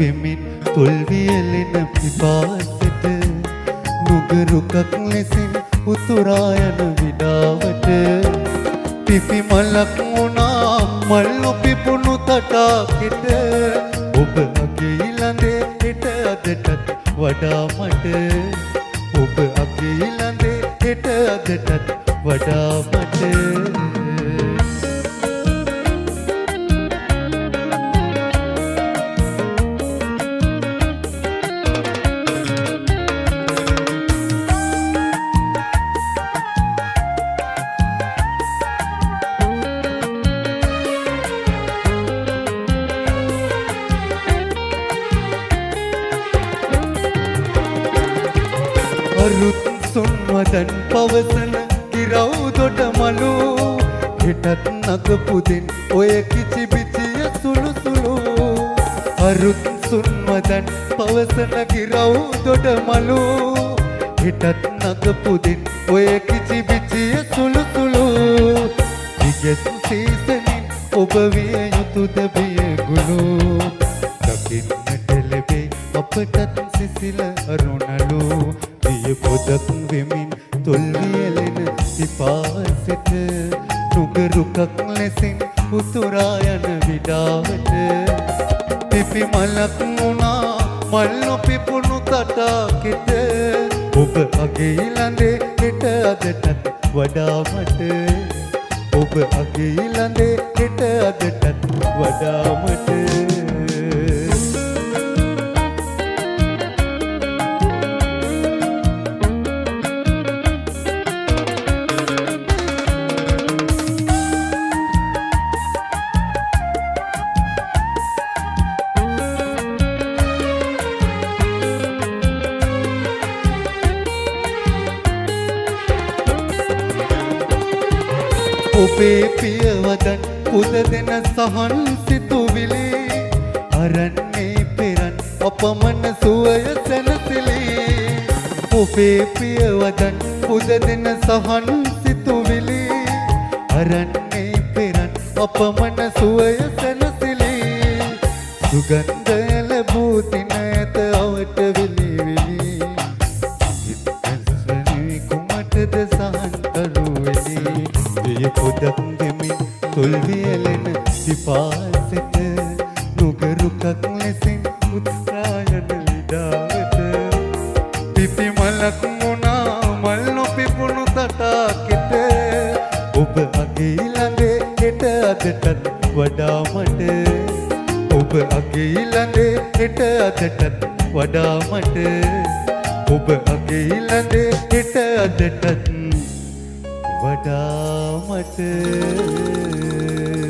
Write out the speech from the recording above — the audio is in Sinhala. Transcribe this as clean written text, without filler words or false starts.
වෙමින් තොල් වියලෙන පිපාසෙට නුගරුකක් ලෙසින් උතුරා යන විඩාවට පිපි මලක් වුණා මල් නොපිපුණු තටාකෙට ඔබ අගේ ඊළඳේ හෙට අදටත් වඩා මට ඔබ අගේ ඊළඳේ හෙට අදටත් වඩා මට අරුත් සුන්වදන් පවසන කිරව් දොඩ මලු හෙටත් නගපුදින් ඔය කිචි බිචිය සුළු සුළු අරුත් සුන්වදන් පවසන කිරව් දොඩ මලු හෙටත් නගපුදින් ඔය කිචි බිචිය සුළු සුළු දිගස් සීසනින් ඔබ විය යුතුද බියගුළු දකින්නට ලැබේ අපටත් සිසිල අරුණලු දිය පොදක් වෙමින් තොල් වියලෙන පිපාසෙට නුගරුකක් ලෙසින් උතුරා යන විඩාවට පිපි මලක් වුණා මල් නොපිපුණු තටාකෙට ඔබ අගේ ඊළඳේ හෙට අදටත් වඩා මට ඔබ අගේ ඊළඳේ හෙට අදටත් වඩා මට ඔබේ පියවදන් පුද දෙන සහන් සිතුවිලි අරන්නේ පෙරන් අපමණ සුවය සැනසෙලි ඔබේ පියවදන් පුද දෙන සහන් සිතුවිලි අරන්නේ පෙරන් අපමණ සුවය සැනසෙලි සුගන්ධ ලැබූ දින ඇත අවට විලි විලි ඉස්සනි කුමටද සහන් කරුවෙලි දිය පොදක් දෙමින් තොල් වියලෙන පිපාසෙට නුගරුකක් ලෙසින් උත්‍රා යන විඩාවට පිපි මලක් වුණා මල් නොපිපුණු තටාකෙට ඔබ අගේ ඊළඟේ හෙට අදටත් වඩා මට ඔබ අගේ ඊළඟේ හෙට අදටත් වඩා මට ඔබ අගේ ඊළඟේ හෙට අදටත් වඩා මට